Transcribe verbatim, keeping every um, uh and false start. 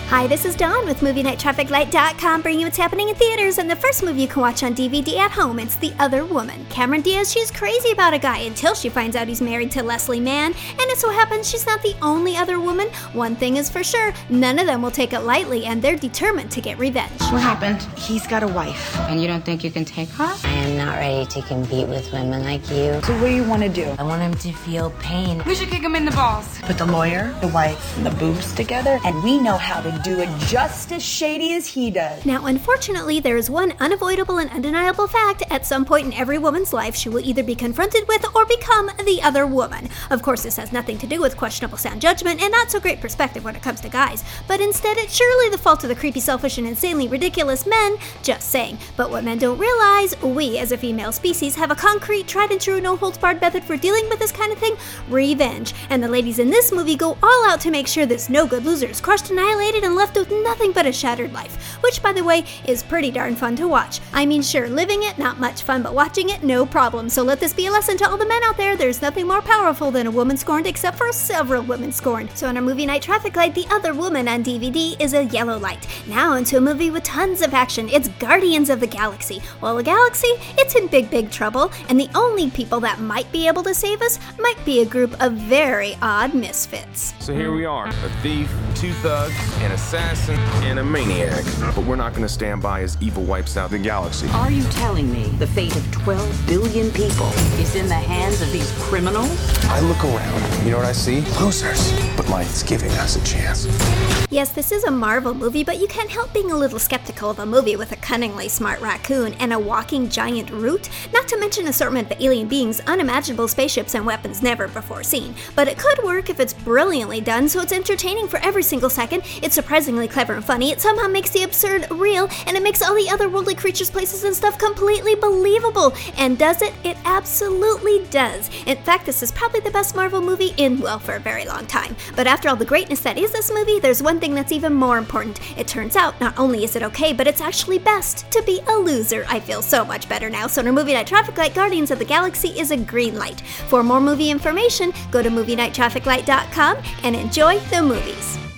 Hi, this is Dawn with Movie Night Traffic Light dot com, bringing you what's happening in theaters, and the first movie you can watch on D V D at home, it's The Other Woman. Cameron Diaz, she's crazy about a guy until she finds out he's married to Leslie Mann, and it so happens she's not the only other woman. One thing is for sure, none of them will take it lightly, and they're determined to get revenge. What happened? He's got a wife. And you don't think you can take her? I am not ready to compete with women like you. So what do you want to do? I want him to feel pain. We should kick him in the balls. Put the lawyer, the wife, and the boobs together, and we know how to do it just as shady as he does. Now, unfortunately, there is one unavoidable and undeniable fact. At some point in every woman's life, she will either be confronted with or become the other woman. Of course, this has nothing to do with questionable sound judgment and not so great perspective when it comes to guys, but instead it's surely the fault of the creepy, selfish, and insanely ridiculous men. Just saying. But what men don't realize, we as a female species have a concrete, tried and true, no-holds-barred method for dealing with this kind of thing: revenge. And the ladies in this movie go all out to make sure this no-good loser is crushed, annihilated, and left with nothing but a shattered life, which, by the way, is pretty darn fun to watch. I mean, sure, living it, not much fun, but watching it, no problem. So let this be a lesson to all the men out there. There's nothing more powerful than a woman scorned, except for several women scorned. So in our Movie Night Traffic Light, The Other Woman on D V D is a yellow light. Now into a movie with tons of action. It's Guardians of the Galaxy. Well, the galaxy, it's in big, big trouble, and the only people that might be able to save us might be a group of very odd misfits. So here we are, a thief, two thugs, an assassin, and a maniac. But we're not gonna stand by as evil wipes out the galaxy. Are you telling me the fate of twelve billion people is in the hands of these criminals? I look around, you know what I see? Losers. But light's giving us a chance. Yes, this is a Marvel movie, but you can't help being a little skeptical of a movie with a cunningly smart raccoon and a walking giant root, not to mention an assortment of alien beings, unimaginable spaceships, and weapons never before seen. But it could work if it's brilliantly done, so it's entertaining for every single second, it's surprisingly clever and funny, it somehow makes the absurd real, and it makes all the otherworldly creatures, places, and stuff completely believable. And does it? It absolutely does. In fact, this is probably the best Marvel movie in, well, for a very long time. But after all the greatness that is this movie, there's one thing that's even more important. It turns out, not only is it okay, but it's actually best to be a loser. I feel so much better now. So in our Movie Night Traffic Light, Guardians of the Galaxy is a green light. For more movie information, go to Movie Night Traffic Light dot com and enjoy the movies.